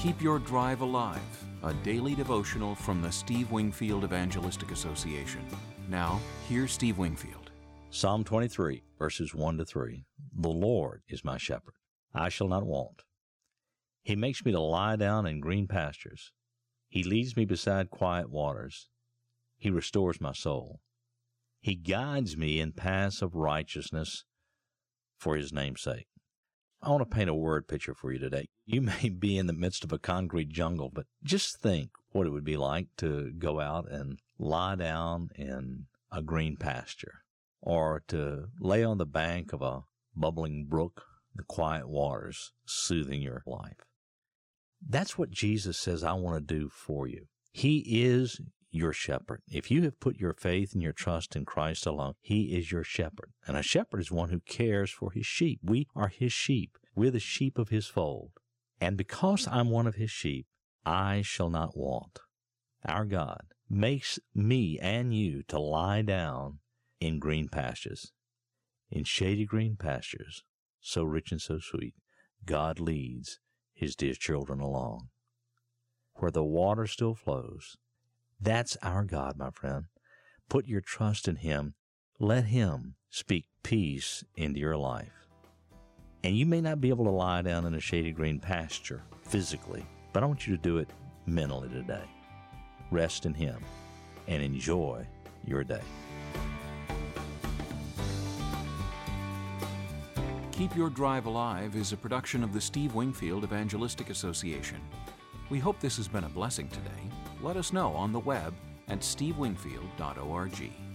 Keep Your Drive Alive, a daily devotional from the Steve Wingfield Evangelistic Association. Now, here's Steve Wingfield. Psalm 23, verses 1 to 3. The Lord is my shepherd. I shall not want. He makes me to lie down in green pastures. He leads me beside quiet waters. He restores my soul. He guides me in paths of righteousness for His name's sake. I want to paint a word picture for you today. You may be in the midst of a concrete jungle, but just think what it would be like to go out and lie down in a green pasture, or to lay on the bank of a bubbling brook, the quiet waters soothing your life. That's what Jesus says I want to do for you. He is your shepherd. If you have put your faith and your trust in Christ alone, He is your shepherd. And a shepherd is one who cares for his sheep. We are His sheep. We're the sheep of His fold. And because I'm one of His sheep, I shall not want. Our God makes me and you to lie down in green pastures, in shady green pastures, so rich and so sweet. God leads His dear children along, where the water still flows. That's our God, my friend. Put your trust in Him. Let Him speak peace into your life. And you may not be able to lie down in a shady green pasture physically, but I want you to do it mentally today. Rest in Him and enjoy your day. Keep Your Drive Alive is a production of the Steve Wingfield Evangelistic Association. We hope this has been a blessing today. Let us know on the web at stevewingfield.org.